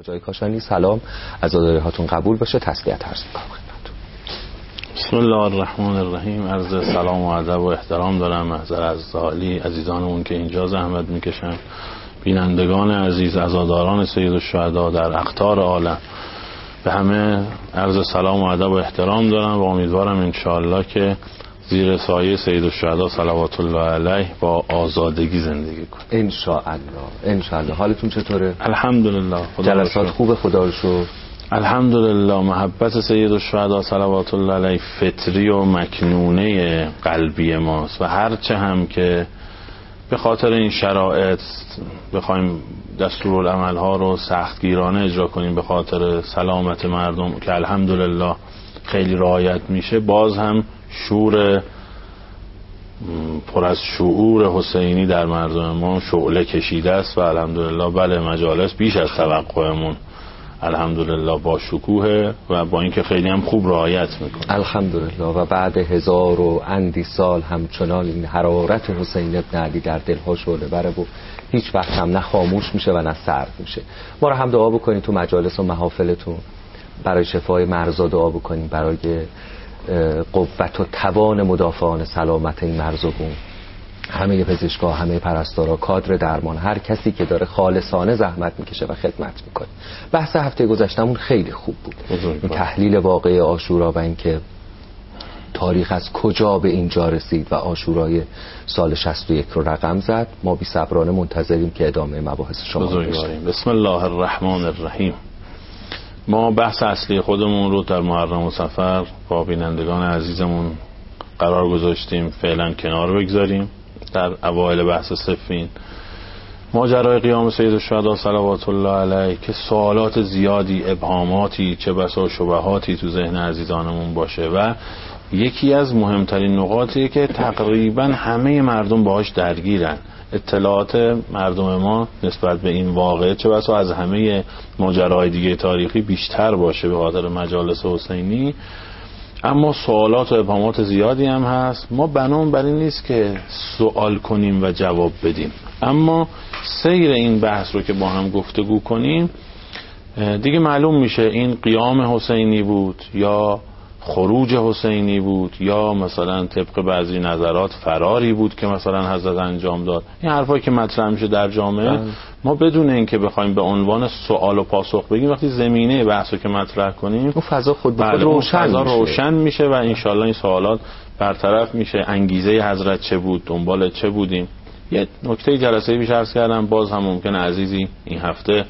جای کاشانی سلام، عزاداری هاتون قبول باشه. تسلیت عرض می‌کنم خدمتتون. بسم الله الرحمن الرحیم. عرض سلام و ادب و احترام دارم محضر از عالی عزیزانمون که اینجا زحمت میکشن، بینندگان عزیز، عزاداران سید الشهدا در اقطار عالم، به همه عرض سلام و ادب و احترام دارم و امیدوارم انشاءالله که زیر سایه سید الشهدا صلوات الله علیه با آزادگی زندگی کنیم انشاءالله. حالتون چطوره؟ الحمدلله. جلسات خوبه خدا رو شکر. الحمدلله. محبت سید الشهدا صلوات الله علیه فطری و مکنونه قلبی ماست و هرچه هم که به خاطر این شرایط بخوایم دستورالعمل ها رو سختگیرانه اجرا کنیم به خاطر سلامت مردم که الحمدلله خیلی رعایت میشه، باز هم شور پر از شعور حسینی در مردم ما شعله کشیده است و الحمدلله بله مجالس بیش از توقعمون الحمدلله با شکوه و با اینکه خیلی هم خوب رعایت میکنه الحمدلله. و بعد 1000 و اندی سال همچنان این حرارت حسین ابن علی در دلها شعله بره و هیچ وقت هم نه خاموش میشه و نه سرد میشه. ما رو هم دعا بکنید تو مجالس و محافلتون، برای شفای مرضا دعا بکنید، برای قوت و توان مدافعان سلامت این مرز و بوم، همه پزشکا، همه پرستارا، کادر درمان، هر کسی که داره خالصانه زحمت میکشه و خدمت میکنه. بحث هفته گذشتمون خیلی خوب بود، این تحلیل واقعی عاشورا و اینکه تاریخ از کجا به اینجا رسید و عاشورای سال 61 رو رقم زد. ما بی صبرانه منتظریم که ادامه مباحث شما بشنویم. بسم الله الرحمن الرحیم. ما بحث اصلی خودمون رو در محرم و صفر با بینندگان عزیزمون قرار گذاشتیم فعلا کنار بگذاریم. در اوایل بحث صفین ماجرای قیام سید الشهدا صلوات الله علیه که سوالات زیادی، ابهاماتی، چه بسا شبهاتی تو ذهن عزیزانمون باشه و یکی از مهمترین نقاطیه که تقریبا همه مردم باهاش درگیرن. اطلاعات مردم ما نسبت به این واقعه چه بسا از همه ماجراهای دیگه تاریخی بیشتر باشه به خاطر مجالس حسینی، اما سوالات و ابهامات زیادی هم هست. ما بنامون بر این نیست که سوال کنیم و جواب بدیم، اما سیر این بحث رو که با هم گفتگو کنیم دیگه معلوم میشه این قیام حسینی بود یا خروج حسینی بود یا مثلا طبق بعضی نظرات فراری بود که مثلا حضرت انجام داد. این حرفایی که مطرح میشه در جامعه ما بدون اینکه بخوایم به عنوان سوال و پاسخ بگیم، وقتی زمینه بحثو که مطرح کنیم اون فضا خود به خود روشن میشه و انشالله این سوالات برطرف میشه. انگیزه حضرت چه بود، دنبال چه بودیم. یه نکته جلسه پیش عرض کردم، باز هم ممکنه عزیزی این هفته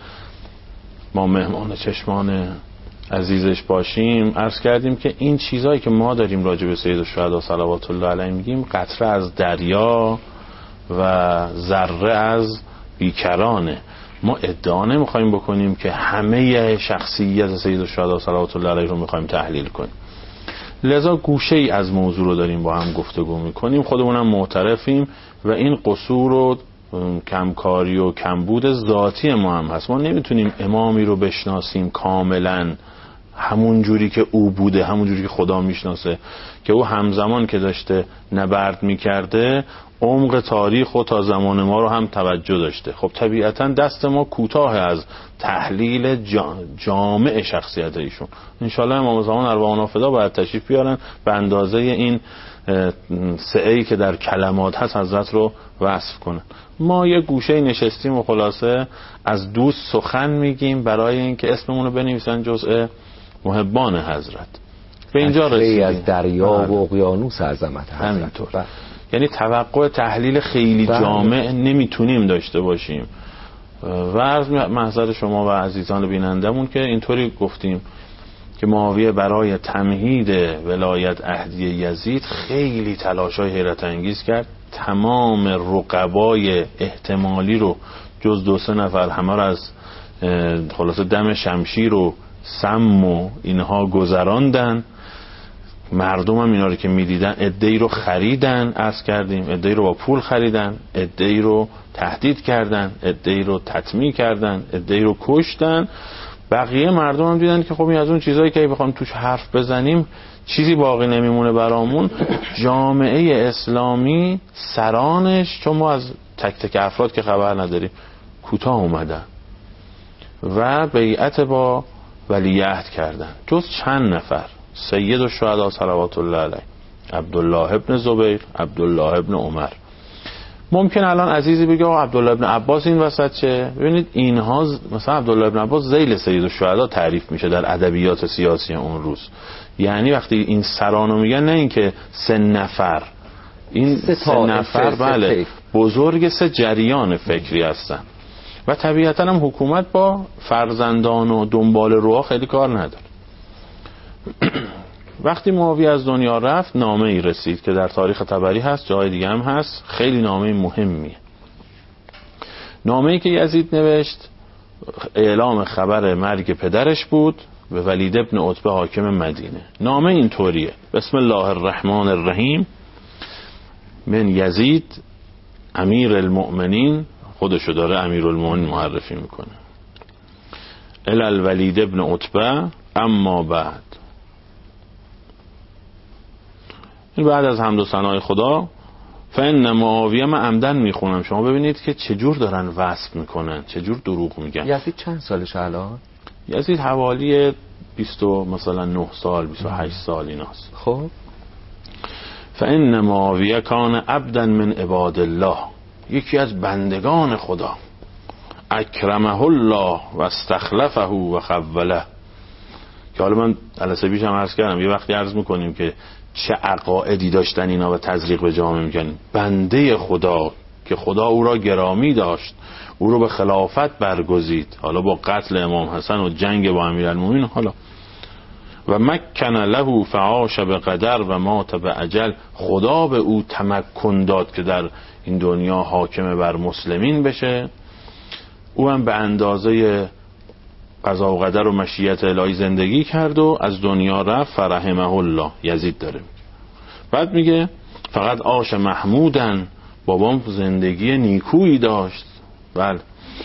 ما مهمان چشمان عزیزش باشیم، عرض کردیم که این چیزایی که ما داریم راجع به سید الشهدا صلوات الله علیه میگیم قطره از دریا و ذره از بیکرانه. ما ادعا نمیخوایم بکنیم که همه شخصیت سید الشهدا صلوات الله علیه رو میخوایم تحلیل کنیم، لذا گوشه ای از موضوع رو داریم با هم گفتگو میکنیم، خودمونم معترفیم و این قصور و کمکاری و کمبود ذاتی ما هم هست. ما نمیتونیم امامی رو بشناسیم کاملا همون جوری که او بوده، همون جوری که خدا میشناسه، که او همزمان که داشته نبرد میکرده عمق تاریخ و تا زمان ما رو هم توجه داشته. خب طبیعتا دست ما کوتاه از تحلیل جامع شخصیت ایشون. انشالله امام زمان ارواحنا فدا باید تشریف بیارن به اندازه این سعی که در کلمات هست حضرت رو وصف کنن. ما یه گوشه نشستیم و خلاصه از دوست سخن میگیم برای اینکه اسممون رو بنویسن جزء محبان حضرت. به اینجا رسیدیم از دریا و اقیانوس عظمت حضرت. یعنی توقع تحلیل خیلی جامع نمیتونیم داشته باشیم و از محضر شما و عزیزان بینندمون که اینطوری گفتیم که معاویه برای تمهید ولایت عهدی یزید خیلی تلاشای حیرت انگیز کرد. تمام رقبای احتمالی رو جز 2-3 نفر همه رو از خلاصه دم شمشیر و سم و اینها گذراندن. مردم هم اینا رو که میدیدن عده‌ای رو خریدن، عرض کردیم عده‌ای رو با پول خریدن، عده‌ای رو تهدید کردن، عده‌ای رو تطمیع کردن، عده‌ای رو کشتن. بقیه مردم هم دیدن که خب این از اون چیزایی که بخوام توش حرف بزنیم چیزی باقی نمیمونه برامون. جامعه اسلامی سرانش، چون ما از تک تک افراد که خبر نداریم، کوتاه اومدن و بیعت با ولیعهد کردن، جز چند نفر. سید الشهدا صلوات الله علیه، عبدالله ابن زبیر، عبدالله ابن عمر. ممکن الان عزیزی بگه عبدالله ابن عباس این وسط چه؟ ببینید اینها مثلا عبدالله ابن عباس ذیل سید الشهدا تعریف میشه در ادبیات سیاسی اون روز. یعنی وقتی این سرانو میگن، نه اینکه 3 نفر، این 3 نفر بله بزرگ 3 جریان فکری هستن. و طبیعتا هم حکومت با فرزندان و دنبال روها خیلی کار نداره. وقتی معاویه از دنیا رفت، نامه ای رسید که در تاریخ طبری هست، جای دیگه هم هست، خیلی نامه مهمیه. نامه ای که یزید نوشت اعلام خبر مرگ پدرش بود به ولید ابن عتبه حاکم مدینه. نامه این طوریه: بسم الله الرحمن الرحیم، من یزید امیر المؤمنین، خودشو داره امیر المؤمنین معرفی میکنه، الی الولید ابن عتبه، اما بعد. این بعد از حمد و ثنای خدا، فإن معاویه، من عمدن میخونم، شما ببینید که چجور دارن وصف میکنن، چجور دروغ میگن. یزید چند سالش الان؟ یزید حوالی 20 مثلا 9 سال 28 سال ایناست. خب فإن معاویه کان عبدا من عباد الله، یکی از بندگان خدا، اکرمه الله و استخلفه و خوله. که حالا من جلسه پیش هم عرض کردم، یه وقتی عرض میکنیم که چه عقائدی داشتن اینا و تزریق به جامعه میکنن. بنده خدا که خدا او را گرامی داشت، او رو به خلافت برگزید، حالا با قتل امام حسن و جنگ با امیرالمومنین، حالا و مکن له فعاش به قدر و مات به اجل، خدا به او تمکن داد که در این دنیا حاکم بر مسلمین بشه. او هم به اندازه قضا و قدر و مشیت الهی زندگی کرد و از دنیا رفت. فرحمه الله، یزید داره میگه. بعد میگه فقط عاش محمودن، بابام زندگی نیکویی داشت، بله،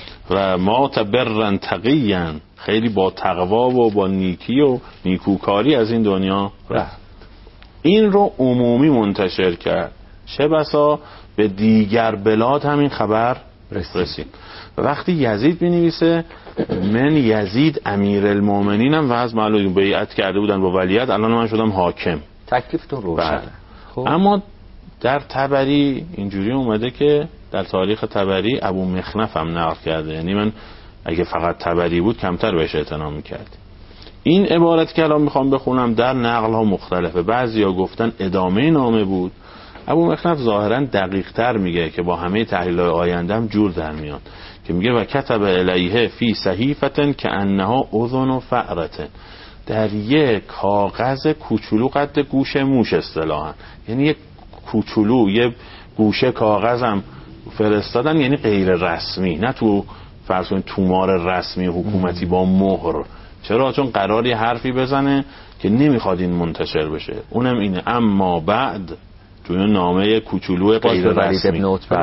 و مات برن تقیین، خیلی با تقوا و با نیکی و نیکوکاری از این دنیا رفت. این رو عمومی منتشر کرد، چه بسا به دیگر بلاد همین خبر رسید. و وقتی یزید بنویسه من یزید امیر المؤمنینم و از معلوم بیعت کرده بودن با ولیعهد، الان من شدم حاکم، تکلیفتون روشنه. خب. اما در طبری اینجوری اومده که در تاریخ طبری ابو مخنف هم نقل کرده، یعنی من اگه فقط طبری بود کمتر بهش اعتنا می‌کردم. این عبارت که الان میخوام بخونم در نقل ها مختلفه. بعضیا گفتن ادامه نامه بود. ابو مخنف ظاهرا دقیق تر میگه که با همه تحلیل آینده هم جور در میاد، که میگه و کتب الیه فی صحیفه کانها اذن و فأرة، در یک کاغذ کوچولو قد گوش موش اصطلاحا، یعنی یک کوچولو یه گوشه کاغذم فرستادن، یعنی غیر رسمی، نه تو فرض کنید تومار رسمی حکومتی با مهر. چرا؟ چون قراری حرفی بزنه که نمیخواد این منتشر بشه. اونم اینه اما بعد توی نامه کوچولو غیر رسمی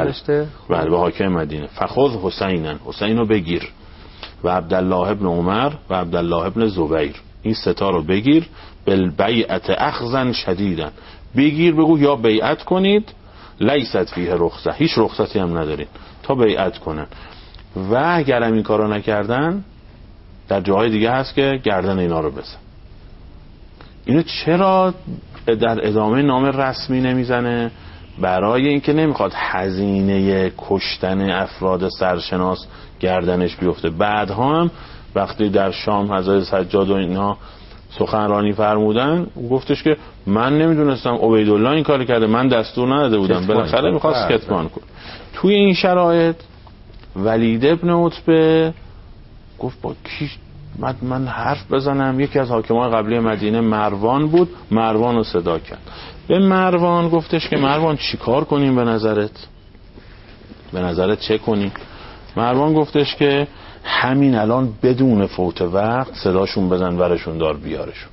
بله به حاکم مدینه، فخذ حسینن، حسین رو بگیر، و عبدالله ابن عمر و عبدالله ابن زبیر، این 3 تا رو بگیر، بالبیعت اخذا شدیدا، بگیر بگو یا بیعت کنید، لیست فیه رخصه، هیچ رخصتی هم ندارین تا بیعت کنن، و اگر هم این کارو نکردن در جاهای دیگه هست که گردن اینا رو بزن. اینو چرا در ادامه نامه رسمی نمیزنه؟ برای اینکه نمیخواد هزینه کشتن افراد سرشناس گردنش بیفته. بعدها هم وقتی در شام حضرت سجاد و اینها سخنرانی فرمودن، گفتش که من نمیدونستم عبیدالله این کار کرده، من دستور نداده بودم، بالاخره میخواست کتمان کنه. توی این شرایط ولید ابن عتبه گفت با کی من حرف بزنم؟ یکی از حاکمان قبلی مدینه مروان بود، مروان رو صدا کرد. به مروان گفتش که مروان چی کار کنیم به نظرت چه کنیم؟ مروان گفتش که همین الان بدون فوت وقت صداشون بزن ورشون دار بیارشون،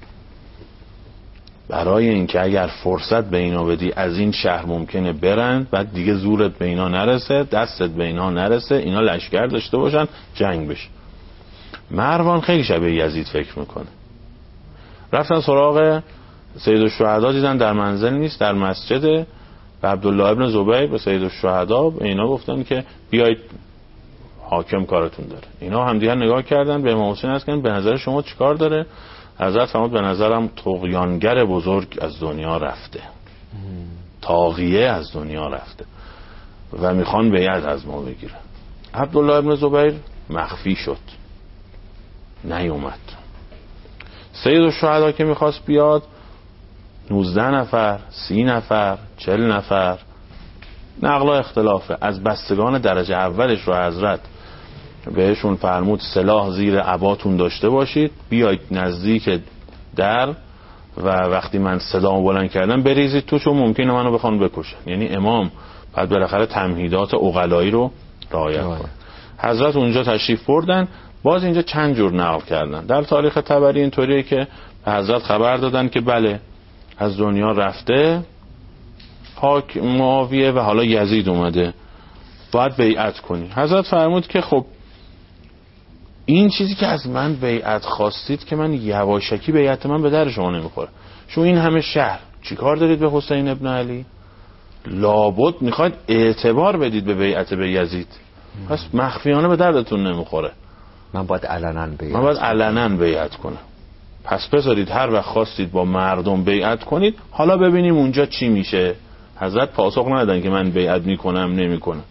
برای اینکه اگر فرصت به اینا بدی از این شهر ممکنه برن، بعد دیگه زورت به اینا نرسه، دستت به اینا نرسه، اینا لشکر داشته باشن، جنگ بشه. مروان خیلی شبیه یزید فکر میکنه. رفتن سراغ سید الشهدا، دیدن در منزل نیست، در مسجد، و عبدالله ابن زبیر به سید الشهدا به اینا گفتن که بیایید حاکم کارتون داره. اینا همدیگر نگاه کردن به امام حسین عرض کردن به نظر شما چیکار داره؟ حضرت فرمود به نظرم طغیانگر بزرگ از دنیا رفته، طاغیه از دنیا رفته و میخوان بیعت از ما بگیره. عبدالله ابن زبیر مخفی شد، نیومد. سید الشهدا که میخواست بیاد 19 نفر 30 نفر 40 نفر نقلا اختلافه، از بستگان درجه اولش رو حضرت بهشون فرمود سلاح زیر عباتون داشته باشید، بیایید نزدیک در و وقتی من صدامو بلند کردم بریزید تو، چون ممکنه منو بخوان بکشن. یعنی امام بعد بالاخره تمهیدات عقلایی رو رعایت کنه. حضرت اونجا تشریف بردن. باز اینجا چند جور نقل کردن. در تاریخ طبری اینطوریه که به حضرت خبر دادن که بله از دنیا رفته معاویه و حالا یزید اومده، باید بیعت کنی. حضرت فرمود که خب این چیزی که از من بیعت خواستید که من یواشکی بیعت من به در شما نمیخوره. شما این همه شهر چیکار دارید به حسین ابن علی؟ لابد میخواید اعتبار بدید به بیعت به یزید، پس مخفیانه به دردتون نمیخوره. من باید علنا بیعت کنم. پس بذارید هر وقت خواستید با مردم بیعت کنید، حالا ببینیم اونجا چی میشه. حضرت پاسخ ندادن که من بیعت میکنم نمیکنم.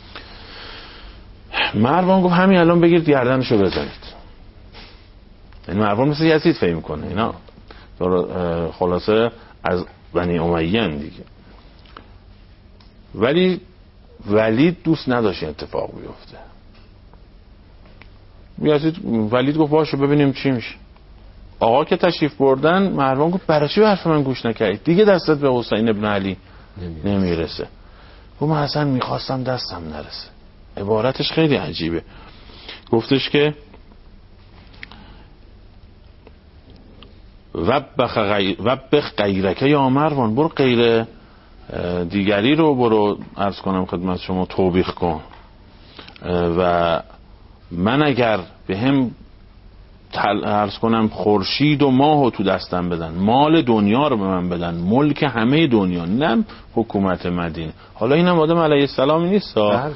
مروان گفت همین الان بگیرید گردنشو بزنید. این مروان مثل یزید فهم میکنه، اینا خلاصه از بنی امیه دیگه. ولی ولید دوست نداشت اتفاق بیفته. ولید گفت باشه ببینیم چی میشه. آقا که تشریف بردن، مروان گفت برای چی به حرف من گوش نکردید؟ دیگه دستت به حسین ابن علی نمیرسه. گفت من اصلا میخواستم دستم نرسه. عبارتش خیلی عجیبه. گفتش که وبخ غیرک یا مروان، برو غیر دیگری رو برو عرض کنم خدمت شما توبیخ کن و من اگر به هم عرض کنم خورشید و ماهو تو دستم بدن، مال دنیا رو به من بدن، ملک همه دنیا، نه حکومت مدینه. حالا اینم آدم علیه السلام نیست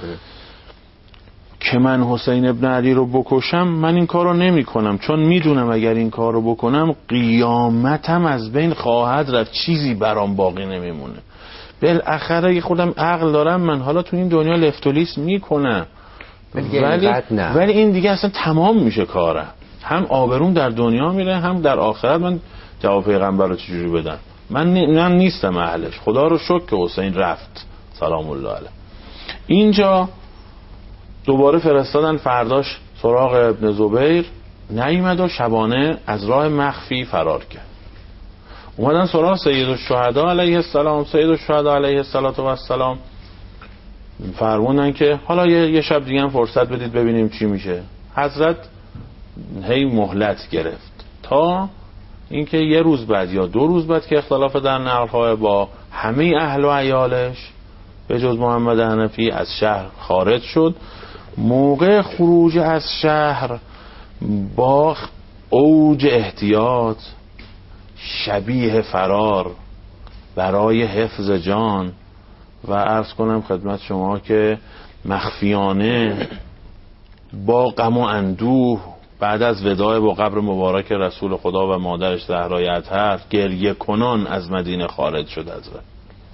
که من حسین ابن علی رو بکشم، من این کار رو نمی کنم، چون میدونم اگر این کار رو بکنم قیامتم از بین خواهد رفت، چیزی برام باقی نمیمونه. بالاخره خودم عقل دارم من، حالا تو این دنیا لفت و لیس میکنم ولی این دیگه اصلا تمام میشه کارم، هم آبروم در دنیا میره هم در آخرت من جواب پیغمبر رو چجوری بدم. من نیستم اهلش. خدا رو شکر که حسین رفت سلام الله علیه. اینجا دوباره فرستادن فرداش سراغ ابن زبیر، نیامد و شبانه از راه مخفی فرار کرد. اومدن سراغ سید الشهدا علیه السلام. سید الشهدا علیه السلام فرمودن که حالا یه شب دیگه هم فرصت بدید ببینیم چی میشه. حضرت هی مهلت گرفت تا اینکه یه روز بعد یا 2 روز بعد که اختلاف در نقل‌ها با همه اهل و عیالش به جز محمد حنفی از شهر خارج شد. موقع خروج از شهر با اوج احتیاط شبیه فرار برای حفظ جان و عرض کنم خدمت شما که مخفیانه با غم و اندوه بعد از وداع با قبر مبارک رسول خدا و مادرش زهرای اطهر گریه کنان از مدینه خارج شد. حضرت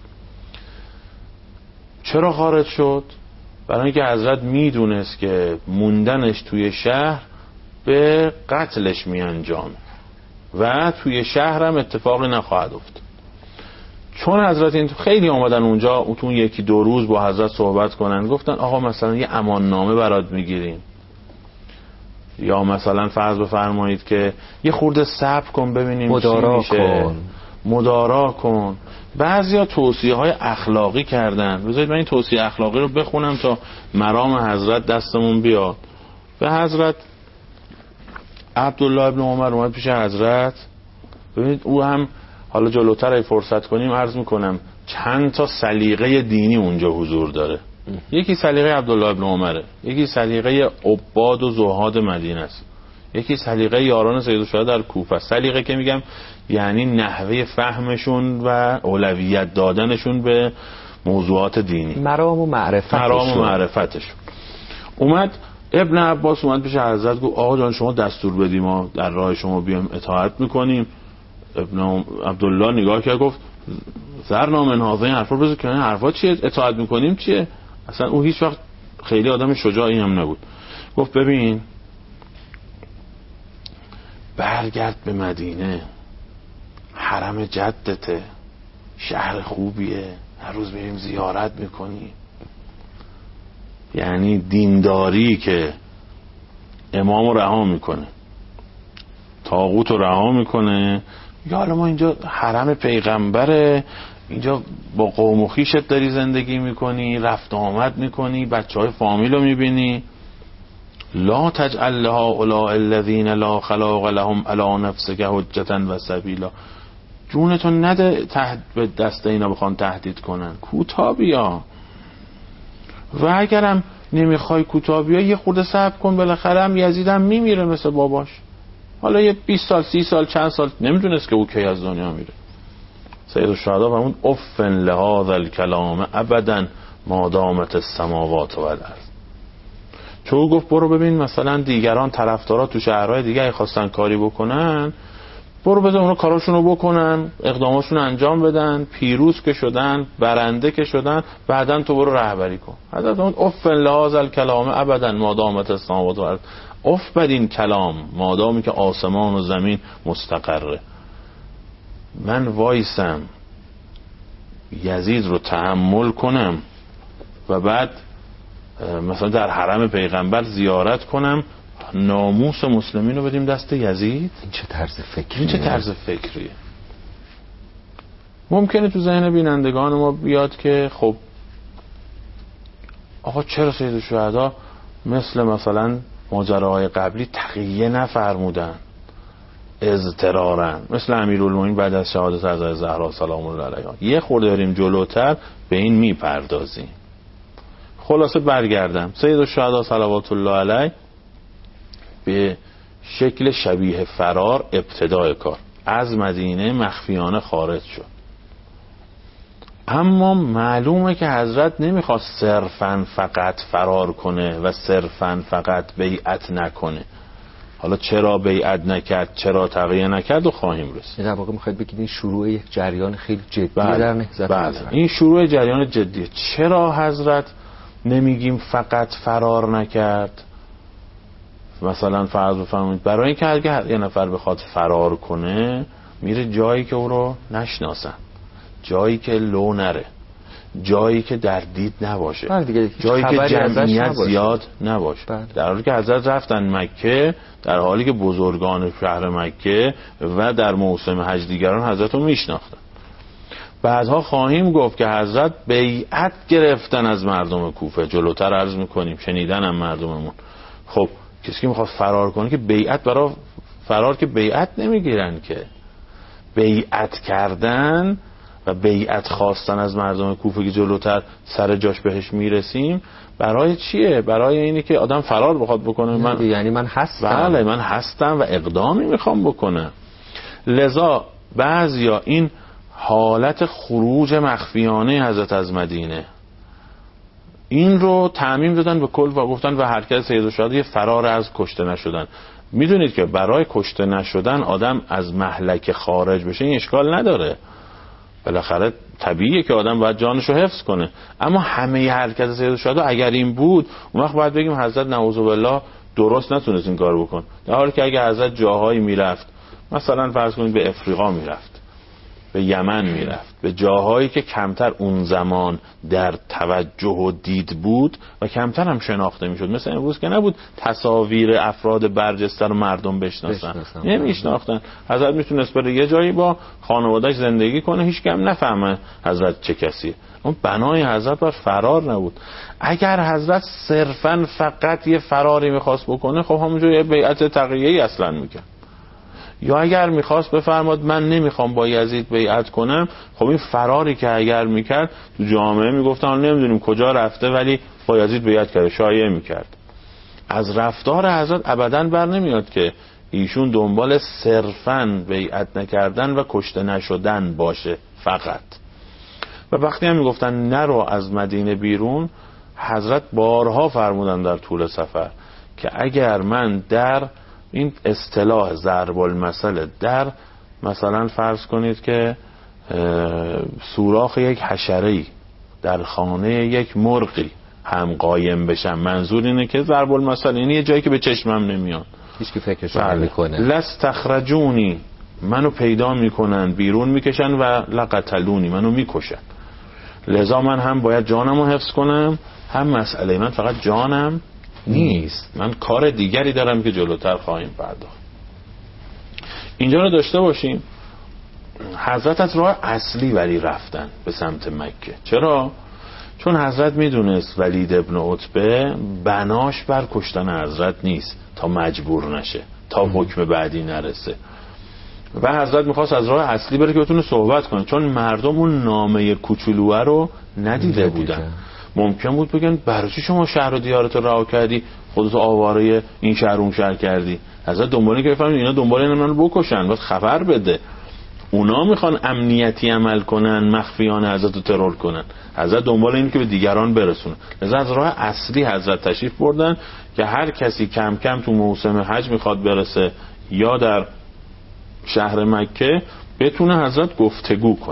چرا خارج شد؟ برای اینکه حضرت میدونست که موندنش توی شهر به قتلش میانجام و توی شهرم اتفاقی نخواهد افتاد. چون حضرت این خیلی آمدن اونجا اون 1-2 روز با حضرت صحبت کنن، گفتن آقا مثلا یه امان نامه برات میگیریم، یا مثلا فرض بفرمایید که یه خورده صبر کن ببینیم چی میشه، مدارا کن. بعضیا توصیه های اخلاقی کردن. بذارید من این توصیه اخلاقی رو بخونم تا مرام حضرت دستمون بیاد. به حضرت عبدالله ابن عمر اومد پیش حضرت. ببینید او هم حالا جلوتر ای فرصت کنیم عرض میکنم چند تا سلیقه دینی اونجا حضور داره. یکی سلیقه عبدالله ابن عمره، یکی سلیقه عباد و زهاد مدینه است، یکی سلیقه یاران سید الشهدا در کوفه. سلیقه که میگم یعنی نحوه فهمشون و اولویت دادنشون به موضوعات دینی، مرام و معرفتشون. اومد ابن عباس اومد پیش حضرت گفت آقا جان شما دستور بدیم ما در راه شما بیایم اطاعت میکنیم. ابن عبدالله نگاه کرد گفت زرنا من هذا، این حرفا بذار کنار، حرفا چیه؟ اطاعت میکنیم چیه؟ اصلا او هیچ وقت خیلی آدم شجاعی هم نبود. گفت ببین برگرد به مدینه، حرم جدته، شهر خوبیه، هر روز میریم زیارت میکنی. یعنی دینداری که امامو رها میکنه، طاغوتو رها میکنه، یا حالا ما اینجا حرم پیغمبره، اینجا با قوم و خویشت داری زندگی میکنی، رفت آمد میکنی، بچهای فامیلو میبینی. لا تجعل لهؤلاء الذین لا خلاق لهم علی نفسک حجة و سبیلا. جونتون نده به دست اینا بخوان تهدید کنن، کوتاه بیا. و اگرم نمیخوای کوتاه بیا یه خورده صبر کن، بالاخره هم یزید هم میمیره مثل باباش. حالا یه 20 سال 30 سال چند سال نمیدونست که او کی از دنیا میره. سید الشهدا فرمود افن لهذا الکلام ابدا ما دامت السماوات و الارض. چون گفت برو ببین مثلا دیگران طرفدارا تو شهرهای دیگه ای خواستن کاری بکنن، برو بذار اونا کاراشونو بکنن، اقداماشونو انجام بدن، پیروز که شدن، برنده که شدن، بعدن تو برو رهبری کن. حضرت اون افن لهذا الکلام ابدا ما دامت السماوات و الارض. اف بر این کلام مادامی که آسمان و زمین مستقره. من وایسم یزید رو تحمل کنم و بعد مثلا در حرم پیغمبر زیارت کنم، ناموس مسلمین رو بدیم دست یزید؟ این چه طرز فکریه؟ این چه طرز فکریه؟ ممکنه تو ذهن بینندگان ما بیاد که خب آقا چرا سید الشهدا مثلا ماجراهای قبلی تقیه نفرمودن، اضطرارن، مثل امیرالمومنین بعد از شهادت حضرت زهرا سلام الله علیها. یه خورده بریم جلوتر به این میپردازیم. خلاصه برگردم، سید الشهدا صلوات الله علیه به شکل شبیه فرار ابتدای کار از مدینه مخفیانه خارج شد. اما معلومه که حضرت نمیخواست صرفاً فقط فرار کنه و صرفاً فقط بیعت نکنه. حالا چرا بیعت نکرد، چرا تقیه نکرد و خواهیم رسید. در واقع میخواید بگید این شروع یک جریان خیلی جدی در نهضت حضرت. این شروع جریان جدیه. چرا حضرت نمیگیم فقط فرار نکرد؟ مثلا فرض بفرمایید برای اینکه اگه یه نفر بخواد فرار کنه میره جایی که او رو نشناسن، جایی که لو نره، جایی که در دید نباشه، جایی که جمعیت زیاد نباشه. در حالی که حضرت رفتن مکه، در حالی که بزرگان شهر مکه و در موسم حج دیگران حضرت رو میشناختن. بعدها خواهیم گفت که حضرت بیعت گرفتن از مردم کوفه. جلوتر عرض میکنیم شنیدن هم مردممون. خب کسی که میخواد فرار کنه که بیعت برای فرار که بیعت نمیگیرن، که بیعت کردن و بیعت خواستن از مردم کوفه که جلوتر سر جاش بهش میرسیم برای چیه؟ برای اینی که آدم فرار بخواد بکنه. یعنی من هستم. بله من هستم و اقدامی میخوام بکنم. لذا بعضیا این حالت خروج مخفیانه حضرت از مدینه این رو تعمیم دادن به کل و گفتن و حرکت سید الشهدا یه فرار از کشته نشدن. میدونید که برای کشته نشدن آدم از مهلک خارج بشه این اشکال نداره، بالاخره طبیعیه که آدم باید جانشو حفظ کنه. اما همه حرکت سید الشهدا اگر این بود اون وقت باید بگیم حضرت نعوذ بالله درست نتونست این کار بکن. در حالی که اگر حضرت جاهایی میرفت، مثلا فرض کنید به افریقا میرفت، به یمن میرفت، به جاهایی که کمتر اون زمان در توجه و دید بود و کمتر هم شناخته میشد، مثل امروز که نبود تصاویر افراد برجسته رو مردم بشناسن، نمیشناختن. حضرت میتونست بره یه جایی با خانواده‌اش زندگی کنه، هیچ کم نفهمه حضرت چه کسیه. اون بنای حضرت بر فرار نبود. اگر حضرت صرفاً فقط یه فراری میخواست بکنه، خب همونجا یه بیعت تقیه‌ای اصلا میکرد. یا اگر میخواست بفرماد من نمیخوام با یزید بیعت کنم، خب این فراری که اگر میکرد تو جامعه میگفتن نمیدونیم کجا رفته ولی با یزید بیعت کرده، شایعه میکرد. از رفتار حضرت ابداً بر نمیاد که ایشون دنبال صرفاً بیعت نکردن و کشته نشدن باشه فقط. و وقتی هم میگفتن نرو از مدینه بیرون، حضرت بارها فرمودن در طول سفر که اگر من در این اصطلاح ضرب المثل در مثلا فرض کنید که سوراخ یک حشره‌ای در خانه یک مرغی هم قایم بشم، منظور اینه که ضرب المثل یعنی یه جایی که به چشمم نمیاد، هیچ کی فکرش نمیکنه، لستخرجونی، منو پیدا میکنن، بیرون میکشن و لقتلونی، منو میکشن. لذا من هم باید جانمو حفظ کنم، هم مسئله من فقط جانم نیست، من کار دیگری دارم که جلوتر خواهیم پرداخت. اینجا رو داشته باشیم. حضرت از راه اصلی ولی رفتن به سمت مکه. چرا؟ چون حضرت میدونست ولید ابن عتبه بناش بر کشتن حضرت نیست تا مجبور نشه، تا حکم بعدی نرسه، و حضرت میخواست از راه اصلی بره که بتونه صحبت کنه، چون مردم اون نامه کوچولوه رو ندیده بودن. ممکن بود بگن برای چی شما شهر و دیارتو رها کردی، خودت آواره این شهر اون شهر کردی؟ حضرت دنبالی که بفهمید اینا دنبال اینن منو بکشن، باید خبر بده. اونا میخوان امنیتی عمل کنن، مخفیانه حضرت رو ترور کنن. حضرت دنبال اینه که به دیگران برسونه. لذا از راه اصلی حضرت تشریف بردن که هر کسی کم کم تو موسم حج میخواد برسه یا در شهر مکه بتونه حضرت گفتگو کنه.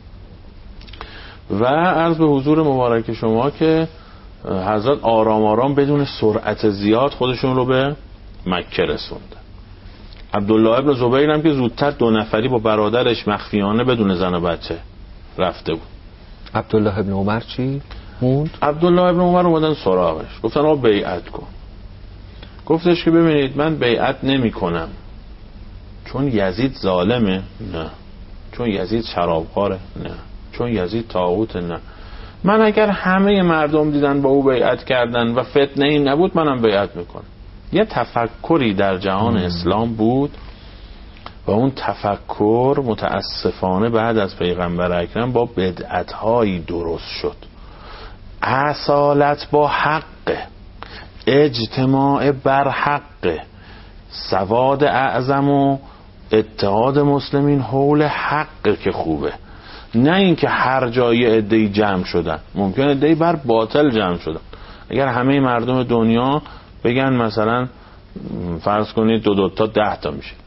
و عرض به حضور مبارک شما که حضرت آرام آرام بدون سرعت زیاد خودشون رو به مکه رسوندن. عبدالله ابن زبیر هم که زودتر 2 نفری با برادرش مخفیانه بدون زن و بچه رفته بود. عبدالله ابن عمر چی موند؟ عبدالله ابن عمر اومدن سراغش، گفتن آقا بیعت کن. گفتش که ببینید من بیعت نمی کنم چون یزید ظالمه؟ نه. چون یزید شرابخواره؟ نه. چون یزید طاغوته؟ نه. من اگر همه مردم دیدن با او بیعت کردن و فتنه این نبود منم بیعت میکنم. یه تفکری در جهان اسلام بود و اون تفکر متاسفانه بعد از پیغمبر اکرم با بدعت‌هایی درست شد. اصالت با حق، اجتماع بر حق، سواد اعظم و اتحاد مسلمین حول حق که خوبه، نه اینکه هر جایی عده‌ای جمع شدن. ممکن عده‌ای بر باطل جمع شدن. اگر همه مردم دنیا بگن مثلا فرض کنید 2 تا 10 تا میشه،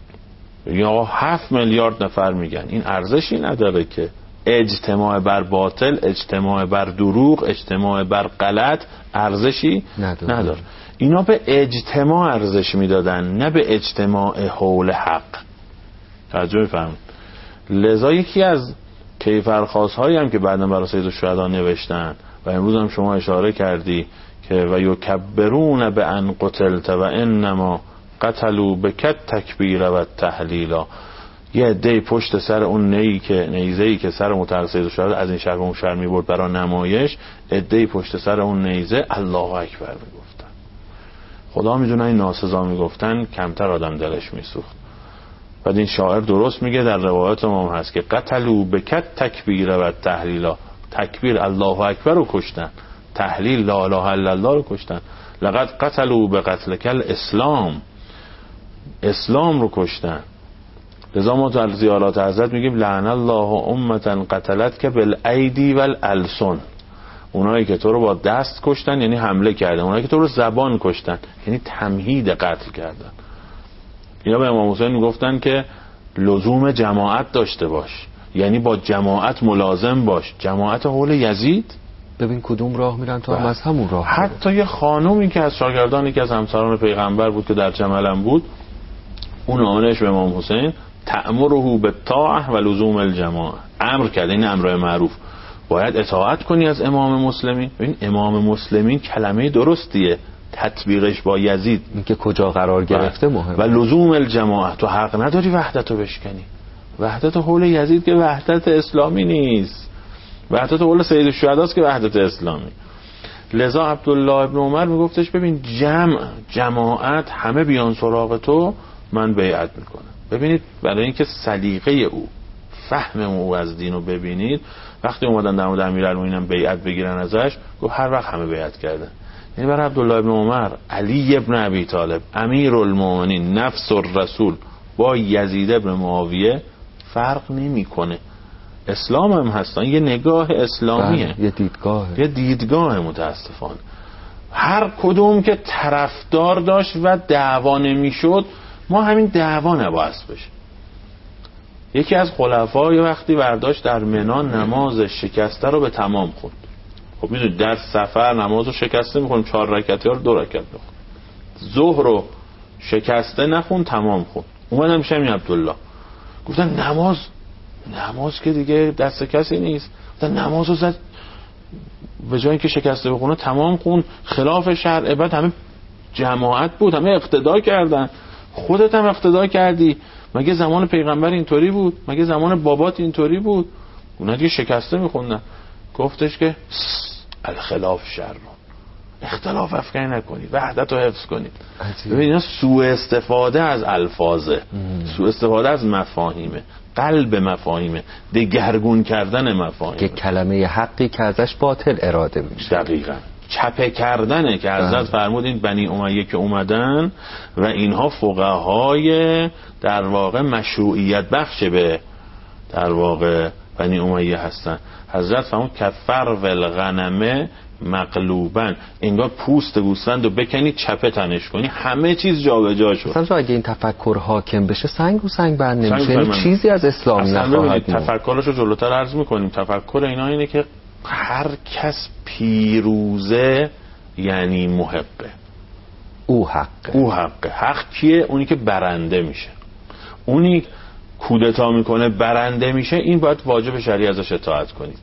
یا 7 میلیارد نفر میگن، این ارزشی نداره که اجتماع بر باطل، اجتماع بر دروغ، اجتماع بر غلط ارزشی نداره. اینا به اجتماع ارزش میدادن، نه به اجتماع حول حق. توجه می‌فرمایید. لذا یکی از کیفرخواست‌هایی هم که بعداً برای سید الشهدا نوشتن و امروز هم شما اشاره کردی که و یکبرون به ان قتلت و انما قتلوا بکت تکبیر و تحلیلا، یه عده پشت سر اون نیزه‌ای که سر متعال سید الشهدا از این شهر به اون شهر میبرد برای نمایش، عده پشت سر اون نیزه الله اکبر میگفتن. خدا میدونه این ناسزا میگفتن کمتر آدم دلش میسوخت. بعد این شاعر درست میگه در روایات ما هست که قتلوا بکت تکبیر و تحلیلا، تکبیر الله اکبر رو کشتن، تحلیل لا اله الا الله رو کشتن. لقد قتلوا بقتلک الاسلام، اسلام رو کشتن. لذا ما در زیارات حضرت میگیم لعن الله امتا قتلت که بالایدی والالسن، اونایی که تو رو با دست کشتن یعنی حمله کردن، اونایی که تو رو زبان کشتن یعنی تمهید قتل کردن. اینا به امام حسین میگفتن که لزوم جماعت داشته باش، یعنی با جماعت ملازم باش. جماعت حول یزید ببین کدوم راه میرن تا هم از همون راه. حتی یه خانومی که از شاگردانی که از همسران پیغمبر بود که در جملم بود، اون آمنش به امام حسین تأمره بالطاعه و لزوم الجماعه، امر کرد. این امر معروف، باید اطاعت کنی از امام مسلمین. ببین امام مسلمین کلمه درستیه، تطبیقش با یزید اینکه کجا قرار گرفته مهمه. و لزوم الجماعه، تو حق نداری وحدتو بشکنی. وحدت حول یزید که وحدت اسلامی نیست، وحدت حول سید الشهداست که وحدت اسلامی. لذا عبدالله ابن عمر میگفتش ببین جماعت همه بیان سراغ تو، من بیعت میکنم. ببینید برای اینکه سلیقه او، فهم او از دین رو ببینید، وقتی اومدن در مورد امیرالمومنین بیعت بگیرن ازش، گفت هر وقت همه بیعت کردن. یعنی برای عبدالله ابن عمر علی ابن ابی طالب امیرالمومنین نفس الرسول با یزید ابن معاویه فرق نمیکنه. اسلام هم هستن، یه نگاه اسلامیه، یه دیدگاه متاسفانه. هر کدوم که طرفدار داشت و دعوا نمیشد، ما همین دعوا نباید بشه. یکی از خلفا یه وقتی برداشت در منی نماز شکسته رو به تمام خوند. خب میدونید در سفر نماز رو شکسته میخونیم، 4 رکعتی ها رو 2 رکعت بخون. ظهر رو شکسته نخون، تمام خون. اومدن میشه همین عبدالله گفتن نماز که دیگه دست کسی نیست. گفتن نماز رو زد به جای اینکه شکسته بخونه تمام خون، خلاف شرع. بعد همه جماعت بود، همه اقتدا کردن. خودت هم اقتدا کردی. مگه زمان پیغمبر اینطوری بود؟ مگه زمان بابات اینطوری بود؟ اونا دیگه شکسته میخوندن. گفتش که الخلاف شر، اختلاف افکنی نکنید، وحدت رو حفظ کنید. ببینید اینا سوء استفاده از الفاظه، سوء استفاده از مفاهیمه، قلب مفاهیمه، دگرگون کردن مفاهیم، که کلمه حقی که ازش باطل اراده میشه. دقیقاً چپه کردنه که حضرت فرمود این بنی امیه که اومدن و اینها فقهای در واقع مشروعیت بخش به در واقع بنی امیه هستن. حضرت فرمود کفر والغنمه مقلوبن، انگار پوست گوسفند رو بکنی چپه تنش کنی، همه چیز جابجا شد. مثلا اگه این تفکر حاکم بشه سنگ رو سنگ بند نمیشه، یعنی چیزی از اسلام نخواهد. تفکرش رو جلوتر عرض میکنیم. تفکر اینا اینه که هر کس پیروزه یعنی محقه، او حقه. حق کیه؟ اونی که برنده میشه. اونی کودتا میکنه برنده میشه، این باید واجب شرعی ازش اطاعت کنید.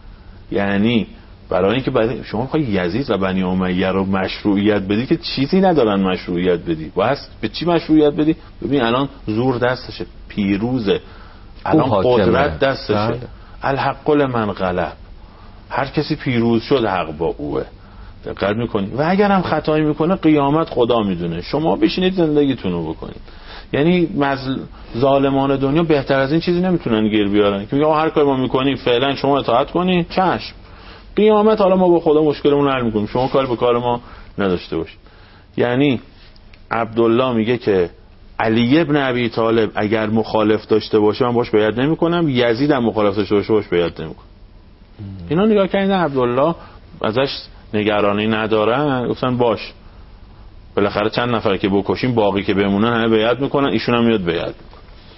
یعنی برای اینکه بعد شما میخوای یزید و بنی امیه رو مشروعیت بدی که چیزی ندارن مشروعیت بدی، واسه به چی مشروعیت بدی؟ ببین الان زور دستشه، پیروزه، الان قدرت دستشه. الحق لمن غلب، هر کسی پیروز شد حق با اوه. دقت میکنی؟ و اگر هم خطایی میکنه قیامت خدا میدونه، شما بشینید زندگیتون رو بکنید. یعنی ظالمان دنیا بهتر از این چیزی نمیتونن گیر بیارن که میگه هر کاری ما میکنیم فعلا شما اطاعت کنی، چشم، قیامت حالا ما با خدا مشکلمون رو حل میکنیم، شما کاری به کار ما نداشته باشید. یعنی عبدالله میگه که علی ابن ابی طالب اگر مخالف داشته باشه من باش بیعت نمیکنم، یزید هم مخالف داشته باشه باش بیعت نمیکنم. اینا نگاه کردن عبدالله ازش نگرانی ندارن، گفتن باش، بالاخره چند نفر که بکشیم باقی که بمونن همه بیعت میکنن، ایشون هم میاد بیعت میکنن.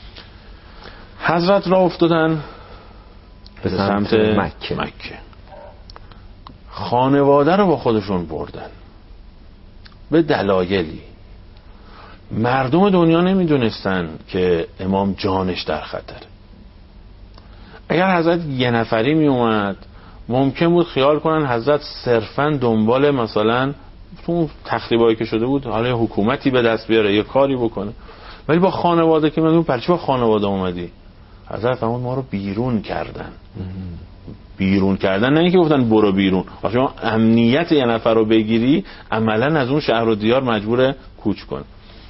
حضرت را افتادن به سمت مکه. خانواده رو با خودشون بردن به دلایلی. مردم دنیا نمیدونستن که امام جانش در خطره. اگر حضرت یه نفری می اومد ممکن بود خیال کنن حضرت صرفا دنبال مثلا تو تخریبایی که شده بود حالا حکومتی به دست بیاره، یه کاری بکنه. ولی با خانواده که میگن پرچی با خانواده اومدی؟ حضرت فرمود ما رو بیرون کردن. بیرون کردن نه اینکه گفتن برو بیرون. وقتی شما امنیت یه نفر رو بگیری عملا از اون شهر و دیار مجبور کوچ کن.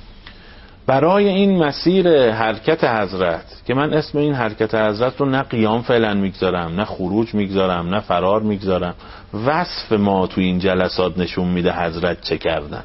برای این مسیر حرکت حضرت که من اسم این حرکت حضرت رو نه قیام فعلا میگذارم، نه خروج میگذارم، نه فرار میگذارم، وصف ما تو این جلسات نشون میده حضرت چه کردن.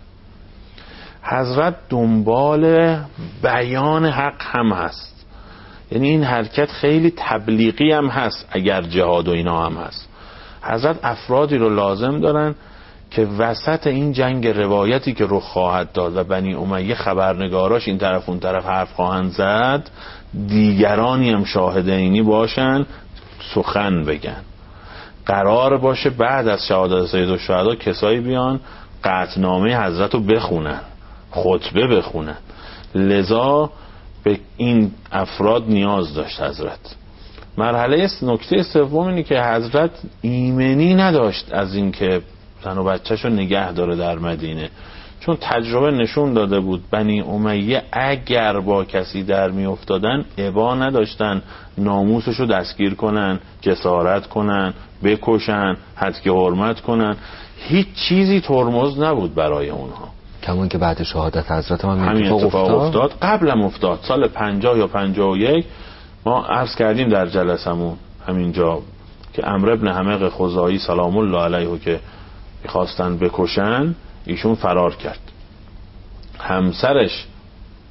حضرت دنبال بیان حق هم هست، یعنی این حرکت خیلی تبلیغی هم هست اگر جهاد و اینا هم هست. حضرت افرادی رو لازم دارن که وسط این جنگ روایتی که رخ خواهد داد و بنی امیه خبرنگاراش این طرف اون طرف حرف خواهند زد، دیگرانی هم شاهد اینی باشن سخن بگن. قرار باشه بعد از شهادت سید الشهدا کسایی بیان قطعنامه حضرت رو بخونن، خطبه بخونن. لذا به این افراد نیاز داشت حضرت. مرحله نکته سوم اینه که حضرت ایمنی نداشت از اینکه زن و بچه‌شو نگه داره در مدینه، چون تجربه نشون داده بود بنی امیه اگر با کسی در می افتادن ابا نداشتن ناموسشو دستگیر کنن، جسارت کنن، بکشن، حد که حرمت کنن. هیچ چیزی ترمز نبود برای اونها. کمون که بعد شهادت حضرت همین اتفاق افتاد. قبلم افتاد سال 50 یا 51 ما عرض کردیم در جلسمون همینجا که عمرو بن حمق خزاعی سلام الله علیه که میخواستن بکشن، ایشون فرار کرد. همسرش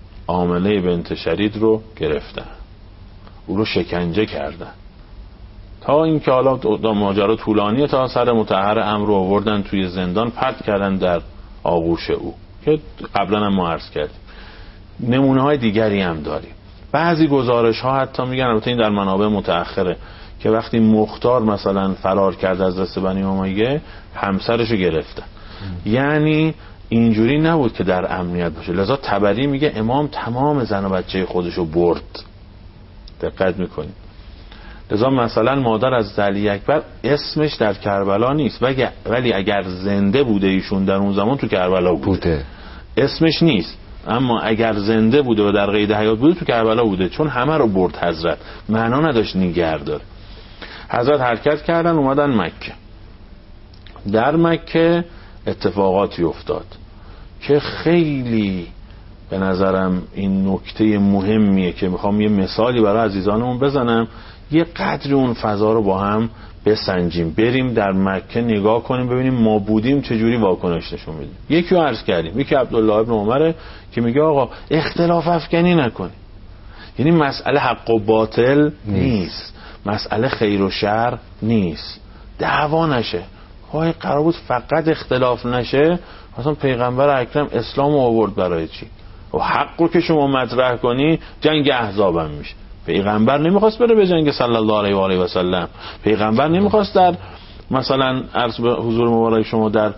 آمنه بنت شرید رو گرفتن، او رو شکنجه کردن. تا اینکه حالا ماجرا طولانیه، تا سر مطهر امر رو آوردن توی زندان، پرت کردن در آغوش او که قبلا هم ما عرض کردیم. نمونه های دیگری هم داریم. بعضی گزارش ها حتی میگن، البته این در منابع متأخره، که وقتی مختار مثلا فرار کرد از دست بنی امیه همسرشو گرفتن. یعنی اینجوری نبود که در امنیت باشه. لذا طبری میگه امام تمام زن و بچه خودشو برد. دقت میکنید. لذا مثلا مادر از علی اکبر اسمش در کربلا نیست، ولی اگر زنده بوده ایشون در اون زمان تو کربلا بوده. اسمش نیست، اما اگر زنده بوده و در قید حیات بوده تو کربلا بوده، چون همه رو برد حضرت، معنا نداشت نگه داره. حضرت حرکت کردن اومدن مکه. در مکه اتفاقاتی افتاد که خیلی به نظرم این نکته مهمیه که میخوام یه مثالی برای عزیزانمون بزنم، یه قدری اون فضا رو با هم بسنجیم. بریم در مکه نگاه کنیم ببینیم ما بودیم چجوری واکنش نشون میدیم. یکی رو عرض کردیم، یکی عبدالله ابن عمره که میگه آقا اختلاف افکنی نکنیم. یعنی مسئله حق و باطل نیست، مسئله خیر و شر نیست، دعوا نشه. های قرار بود فقط اختلاف نشه، مثلا پیغمبر اکرم اسلام رو آورد برای چی؟ و حق رو که شما مطرح کنی جنگ احزاب هم میشه. پیغمبر نمیخواست بره به جنگ صلی الله علیه و آله و سلم. پیغمبر نمیخواست در مثلا عرض به حضور مبارک شما در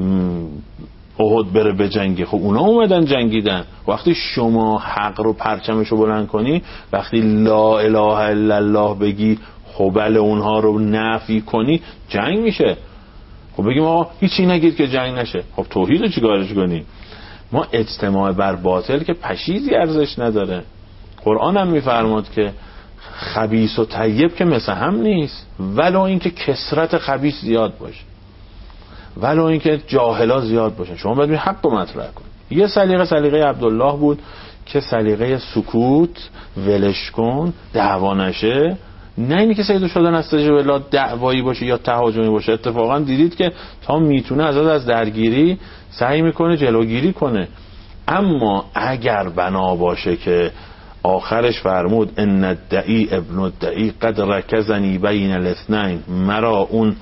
احد بره به جنگ. خب اونا اومدن جنگیدن. وقتی شما حق رو پرچمش رو بلند کنی، وقتی لا اله الا الله بگی، خبل اونها رو نفی کنی، جنگ میشه. خب بگیم آقا هیچی نگید که جنگ نشه. خب توحید رو چیکارش کنیم؟ ما اجتماع بر باطل که پشیزی ارزش نداره. قرآن هم میفرماد که خبیث و طیب که مثل هم نیست، ولو اینکه کثرت خبیث زیاد باشه، ولو اینکه جاهلا زیاد باشه، شما باید حق رو مطرح کنید. یه سلیقه عبدالله بود که سلیقه سکوت، ولش کن، دعوا نشه. نه اینی که سید شدن استجاب الله دعوایی باشه یا تهاجمی باشه. اتفاقا دیدید که تا میتونه از درگیری سعی میکنه جلوگیری کنه. اما اگر بنا باشه که آخرش فرمود ان الدعی ابن الدعی قد رکزنی بین الاثنین، مرا اون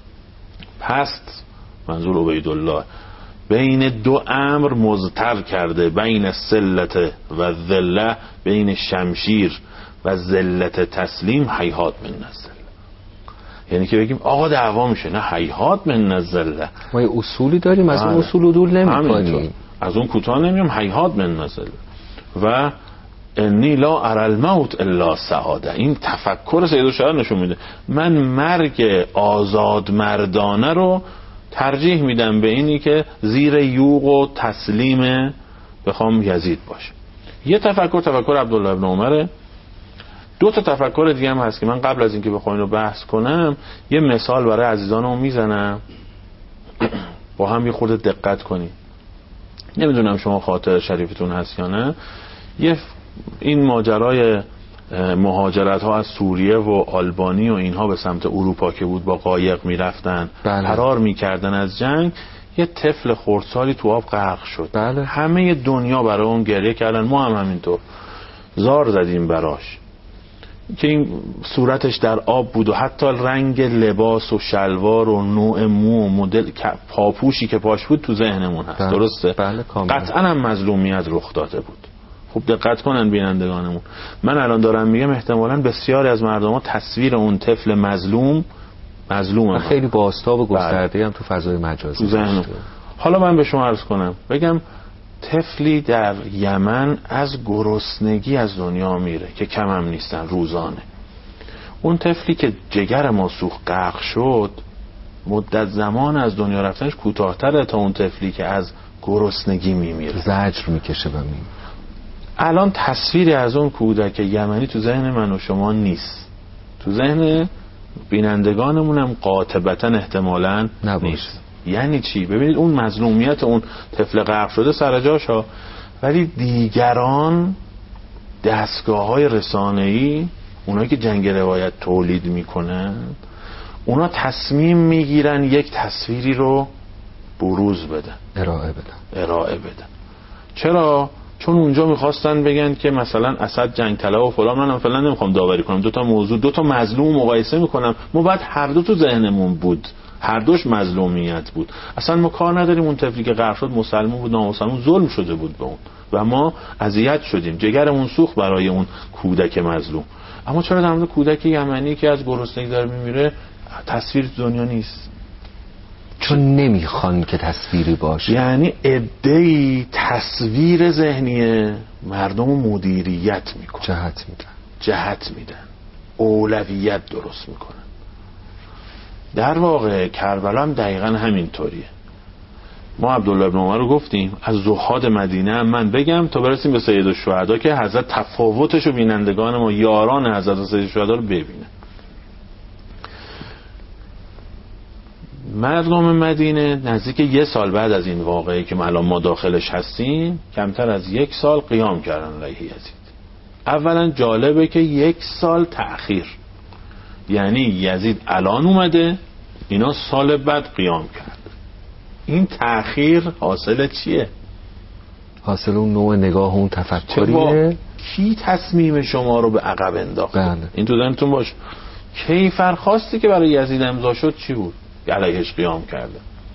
پست، منظور عبیدالله، بین دو امر مضطر کرده، بین السلت و ذله، بین شمشیر و ذلت تسلیم، هیهات من الذله. یعنی که بگیم آقا دعوا میشه، نه، هیهات من الذله. ما یه اصولی داریم، از اون اصول عدول نمی‌کنیم، از اون کوتاه نمیام. هیهات من الذله و انی لا اری الموت الا سعاده. این تفکر سید الشهر نشون میده من مرگ آزاد مردانه رو ترجیح میدم به اینی که زیر یوغ و تسلیم بخوام یزید باشه. یه تفکر عبدالله ابن عمره. دو تا تفکر دیگه هم هست که من قبل از اینکه بخوام اینو بحث کنم یه مثال برای عزیزانم میزنم، با هم یه خورده دقت کنیم. نمیدونم شما خاطر شریفتون هست یا نه، این ماجرای مهاجرت ها از سوریه و آلبانی و اینها به سمت اروپا که بود، با قایق میرفتن، فرار میکردن از جنگ، یه طفل خردسالی تو آب غرق شد. بله. همه دنیا برای اون گریه کردن، ما هم همینطور زار زدیم براش که این صورتش در آب بود و حتی رنگ لباس و شلوار و نوع مو و مدل پاپوشی که پاش بود تو ذهنمون هست. بله. درسته؟ بله کاملا. قطعا هم مظلومیت رخ داده بود. خوب دقت کنن بینندگانمون. من الان دارم میگم احتمالاً بسیاری از مردم ها تصویر اون طفل مظلوم خیلی باستاب و گسترده هم تو فضای مجازی تو ذهن. حالا من به شما عرض کنم، بگم طفلی در یمن از گرسنگی از دنیا میره که کم هم نیستن روزانه. اون طفلی که جگر ماسوخ غرق شد، مدت زمان از دنیا رفتنش کوتاه‌تره تا اون طفلی که از گرسنگی میمیره، زجر میکشه و میمیره. الان تصویری از اون کودک یمنی تو ذهن من و شما نیست، تو ذهن بینندگانمون هم قاطبتا احتمالاً نیست. یعنی چی؟ ببینید اون مظلومیت اون طفل غرق شده سر جاشا، ولی دیگران دستگاه‌های رسانه‌ای، اونایی که جنگ روایت تولید میکنن، اونا تصمیم میگیرن یک تصویری رو بروز بدن، ارائه بدن. چرا؟ چون اونجا میخواستن بگن که مثلا اسد جنگ طلب و فلان. من فعلا نمیخوام داوری کنم، دو تا موضوع، دو تا مظلوم مقایسه میکنم. ما باید هر دو تو ذهنمون بود، هر دوش مظلومیت بود. اصلا ما کار نداریم اون طفلی که غرق شد مسلمان بود نامسلمان، ظلم شده بود به اون و ما اذیت شدیم، جگرمون سوخت برای اون کودک مظلوم. اما چرا در مورد کودک یمنی که از گرسنگی داره میمیره تصویر دنیا نیست؟ چون نمیخوان که تصویری باشه. یعنی عده‌ای تصویر ذهنی مردم رو مدیریت میکنن، جهت میدن، اولویت درست میکنن. در واقع کربلا هم دقیقا همینطوریه. ما عبدالله ابن عمر رو گفتیم، از زهاد مدینه هم من بگم تا برسیم به سید الشهدا که حضرت تفاوتش رو بینندگان ما یاران حضرت سید الشهدا رو ببینن. مردم مدینه نزدیک 1 سال بعد از این واقعه که الان ما داخلش هستیم، کمتر از 1 سال قیام کردن علیه یزید. اولا جالبه که 1 سال تأخیر، یعنی یزید الان اومده، اینا سال بعد قیام کرد. این تأخیر حاصل چیه؟ حاصل اون نوع نگاه، اون تفکریه. کی تصمیم شما رو به عقب انداخت؟ بله. این تو ذهنتون باشه. کیفر خواستی که برای یزید امضا شد چی بود؟ علیهش قیام کرده.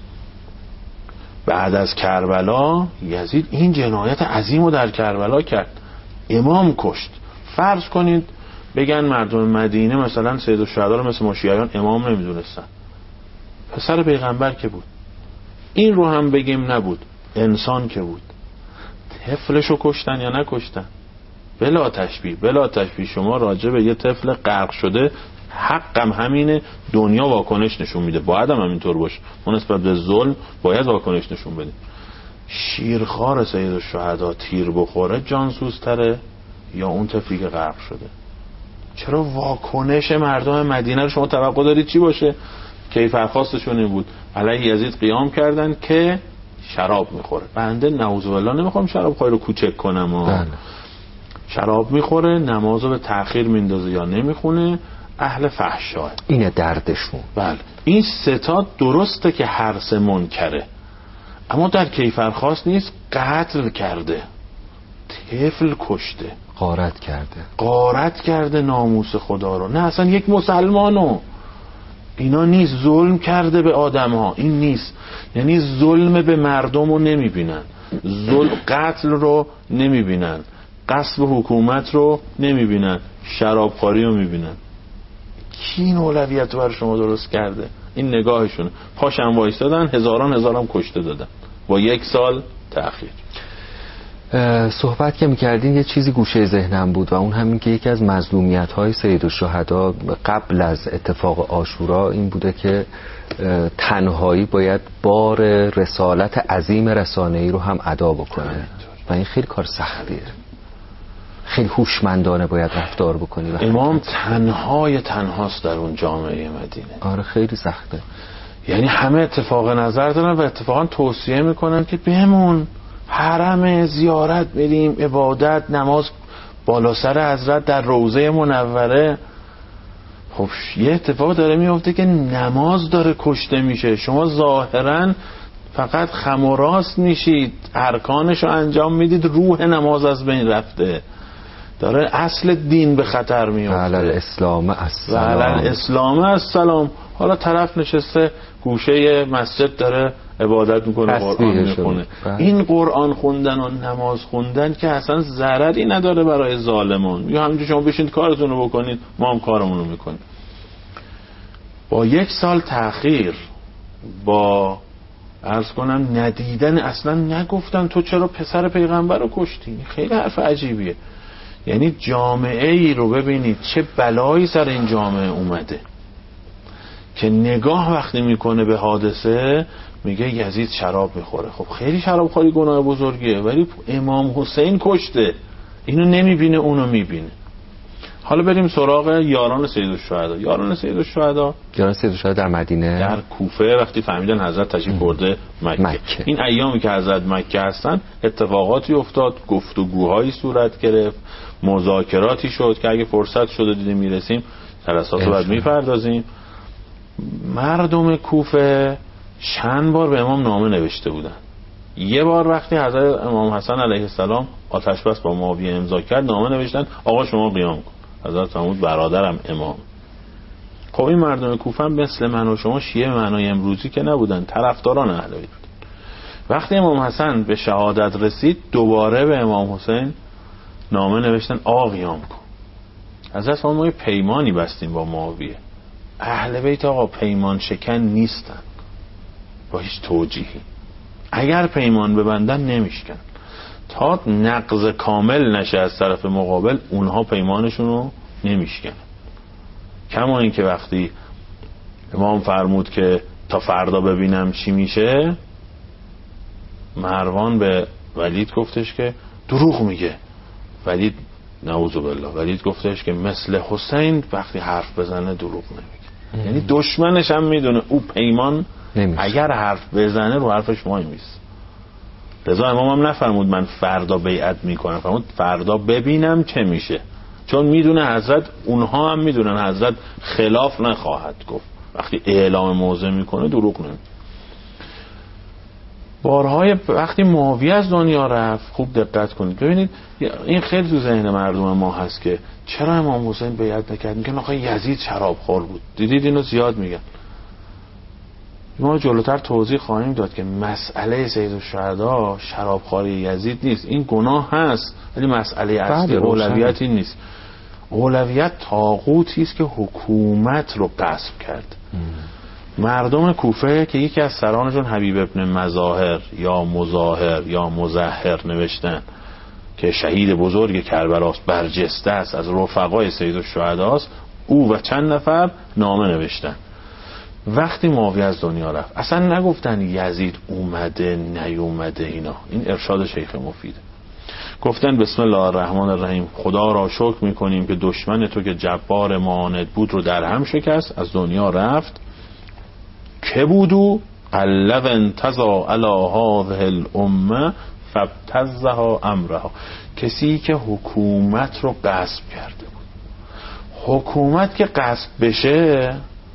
بعد از کربلا یزید این جنایت عظیم رو در کربلا کرد، امام کشت. فرض کنید بگن مردم مدینه مثلا سید الشهدا رو مثل ما شیعیان امام نمیدونستن، پسر پیغمبر که بود. این رو هم بگیم نبود، انسان که بود. طفلشو کشتن یا نکشتن؟ بلا تشبیه شما راجع به یه طفل غرق شده حقم همینه، دنیا واکنش نشون میده، باید هم همینطور باشه. ما نسبت به ظلم باید واکنش نشون بدیم. شیرخوار سید الشهدا تیر بخوره جانسوزتره یا اون طفلی که غرق شده؟ چرا واکنش مردم مدینه رو شما توقع دارید چی باشه؟ کیفرخواستشون این بود علیه یزید قیام کردن که شراب میخوره. بنده نعوذ بالله نمیخوام شراب خواهی رو کوچک کنم شراب میخوره، نمازو به تأخیر میندازه یا نمیخونه، اهل فحشاه. اینه دردشون. بله. این ستا درسته که هر سه منکره، اما در کیفرخواست نیست. قتل کرده، طفل کشته، غارت کرده ناموس خدا رو. نه اصلا یک مسلمانو اینا نیست. ظلم کرده به آدم ها، این نیست. یعنی ظلم به مردم رو نمیبینن، قتل رو نمیبینن، غصب حکومت رو نمیبینن، شرابخواری رو میبینن. کی این اولویت رو برای شما درست کرده؟ این نگاهشونه. پاشم وایستادن، هزاران کشته دادن با 1 سال تأخیر. صحبت که میکردین یه چیزی گوشه ذهنم بود و اون همین که یکی از مظلومیت‌های سید الشهدا قبل از اتفاق عاشورا این بوده که تنهایی باید بار رسالت عظیم رسانه‌ای رو هم ادا بکنه و این خیلی کار سختیه. خیلی هوشمندانه باید رفتار بکنی. امام تنهاست در اون جامعه مدینه. آره خیلی سخته. یعنی همه اتفاق نظر دارن و اتفاقا توصیه میکنن که بمون، حرم زیارت بریم، عبادت، نماز بالا سر حضرت در روضه منوره. خب یه اتفاق داره میفته که نماز داره کشته میشه، شما ظاهرا فقط خم و راست میشید، ارکانش رو انجام میدید، روح نماز از بین رفته، داره اصل دین به خطر میفته. الاسلام السلام. حالا طرف نشسته گوشه مسجد داره عبادت میکنه، قرآن میخونه. این قرآن خوندن و نماز خوندن که اصلا ضرری نداره برای ظالمان. یا همینجور شما بشین کارتون رو بکنید، ما هم کارمون رو میکنیم. با 1 سال تأخیر، با عرض کنم ندیدن، اصلا نگفتن تو چرا پسر پیغمبر رو کشتی. خیلی حرف عجیبیه. یعنی جامعه ای رو ببینید چه بلایی سر این جامعه اومده که نگاه وقتی میکنه به حادثه میگه یزید شراب میخوره. خب خیلی شراب خوری گناه بزرگیه، ولی امام حسین کشته، اینو نمیبینه، اونو میبینه. حالا بریم سراغ یاران سید الشهدا. یاران سید الشهدا در مدینه، در کوفه وقتی فهمیدن حضرت تشریف برده مکه. این ایامی که حضرت مکه هستن اتفاقاتی افتاد، گفتگوهایی صورت گرفت، مذاکراتی شد که اگه فرصت شده دیدیم میرسیم جلساتو بعد میپردازیم. مردم کوفه چند بار به امام نامه نوشته بودن. یه بار وقتی حضرت امام حسن علیه السلام آتش بس با معاویه امضا کرد، نامه نوشتن آقا شما قیام کن، حضرت فرمود برادرم امام. خب این مردم کوفه مثل من و شما شیعه معنای امروزی که نبودن، طرفداران اهل بیت بودن. وقتی امام حسن به شهادت رسید دوباره به امام حسین نامه نوشتن آقا قیام کن. حضرت فرمود ما پیمانی بستیم با معاویه، اهل بیت آقا پیمان شکن نیستن با هیچ توجیهی، اگر پیمان ببندن نمیشکن تا نقض کامل نشه از طرف مقابل، اونها پیمانشون رو نمیشکن. کما این که وقتی امام فرمود که تا فردا ببینم چی میشه، مروان به ولید گفتش که دروغ میگه. ولید نعوذ بالله، ولید گفتش که مثل حسین وقتی حرف بزنه دروغ نمیگه. یعنی دشمنش هم میدونه او پیمان نمیشه. اگر حرف بزنه رو حرفش وای میست. لذا امام هم نفرمود من فردا بیعت میکنم، فرمود فردا ببینم چه میشه، چون میدونه حضرت، اونها هم میدونن حضرت خلاف نخواهد گفت. وقتی اعلام موضع میکنه دروغ نمیگه. بارهای وقتی معاویه از دنیا رفت، خوب دقت کنید ببینید، این خیلی تو ذهن مردم ما هست که چرا امام حسین بیعت نکرد؟ میگن آخه یزید شرابخور بود. دیدید اینو زیاد میگن. ما جلوتر توضیح خواهیم داد که مسئله سید الشهدا شرابخوری یزید نیست، این گناه هست، ولی مسئله اصلی اولویت این نیست. اولویت طاغوتی است که حکومت رو غصب کرد. مردم کوفه که یکی از سرانشون حبیب ابن مظاهر یا مظاهر یا مظهر نوشتن که شهید بزرگ کربلاست، برجسته است، از رفقای سید الشهداست، او و چند نفر نامه نوشتن. وقتی معاویه از دنیا رفت اصلا نگفتن یزید اومده نیومده، اینا این ارشاد شیخ مفیده. گفتن بسم الله الرحمن الرحیم، خدا را شکر میکنیم که دشمن تو که جبار معاند بود رو در هم شکست، از دنیا رفت. که بودو قلق انتظا علی هذه الامه فابتزها امرها، کسی که حکومت رو غصب کرده بود. حکومت که غصب بشه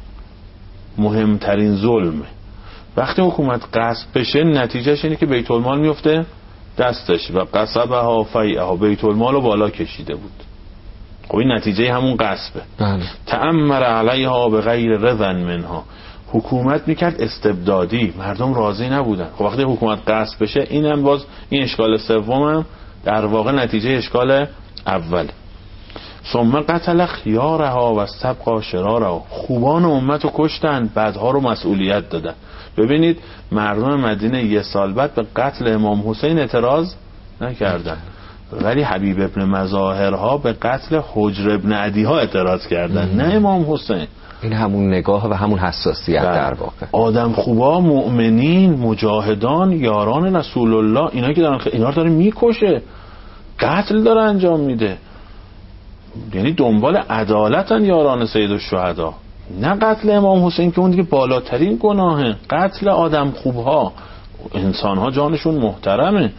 مهمترین ظلمه. وقتی حکومت غصب بشه نتیجهش اینه که بیت المال میفته دستش و قصبها فیعها، بیت المال رو بالا کشیده بود. خب این نتیجه همون غصبه. تأمر علیها به غیر رضا منها، حکومت میکرد استبدادی، مردم راضی نبودن. خب وقتی حکومت غصب بشه، اینم باز این اشکال سومم در واقع نتیجه اشکال اول. ثم قتل خیارها و استبقى شرارها، خوبان امت رو کشتن، بدها رو مسئولیت دادن. ببینید مردم مدینه یه سال بعد به قتل امام حسین اعتراض نکردن، ولی حبیب ابن مظاهرها به قتل حجر ابن عدیها اعتراض کردن، نه امام حسین. این همون نگاه و همون حساسیت در واقع. آدم خوبا، مؤمنین، مجاهدان، یاران رسول الله، اینا که اینا رو داره میکشه، قتل داره انجام میده. یعنی دنبال عدالتن یاران سید الشهدا، نه قتل امام حسین که اون دیگه بالاترین گناهه. قتل آدم خوبها، انسانها جانشون محترمه.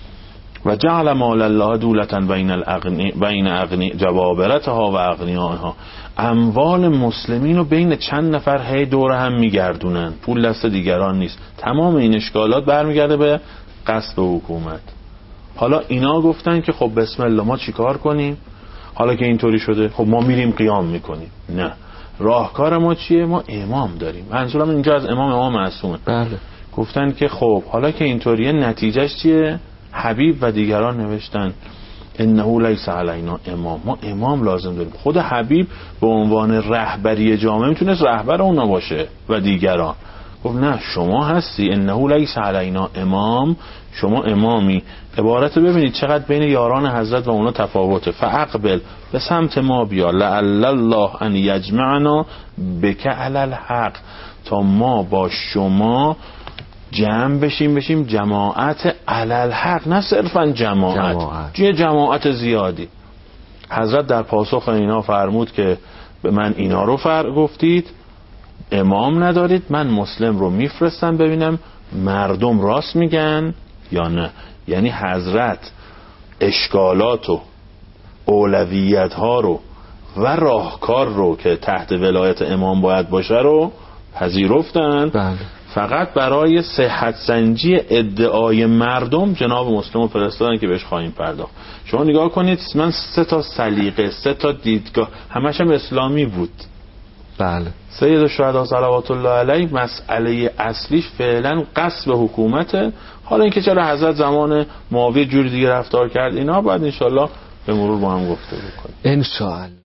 و جعل مال الله دولتن بین اغنی جبابرتها و اغنیائها، اموال مسلمین رو بین چند نفر هی دور هم میگردونن، پول دست دیگران نیست. تمام این اشکالات برمیگرده به غصب حکومت. حالا اینا گفتن که خب بسم الله ما چیکار کنیم؟ حالا که اینطوری شده خب ما میریم قیام میکنیم. نه، راهکار ما چیه؟ ما امام داریم. منظورم اینجا از امام معصومه. بله. گفتن که خب حالا که اینطوریه نتیجهش چیه؟ حبیب و دیگران نوشتن انه لیس علینا امام، ما امام لازم داریم. خود حبیب به عنوان رهبری جامعه میتونست رهبر اونا باشه و دیگران. گفت نه، شما هستی، انه لیس علینا امام، شما امامی. عبارت ببینید چقدر بین یاران حضرت و اونا تفاوته. فاقبل، به سمت ما بیا، لعل الله ان یجمعنا بک علی الحق، تا ما با شما جمع بشیم جماعت علی الحق، نه صرفا جماعت زیادی. حضرت در پاسخ اینا فرمود که به من اینا رو گفتید، امام ندارید، من مسلم رو میفرستم ببینم مردم راست میگن یا نه. یعنی حضرت اشکالات و اولویت ها رو و راهکار رو که تحت ولایت امام باید باشه رو پذیرفتن. بله. فقط برای صحت سنجی ادعای مردم جناب مسلم رو فرستادن که بهش خواهیم پرداخت. شما نگاه کنید من 3 تا سلیقه 3 تا دیدگاه همش هم اسلامی بود. بله. سید الشهدا صلوات الله علیه مسئله اصلیش فعلا غصب حکومته. حالا اینکه چرا حضرت زمان معاویه جوری دیگه رفتار کرد اینا بعد انشالله به مرور با هم گفته بکنیم انشالله.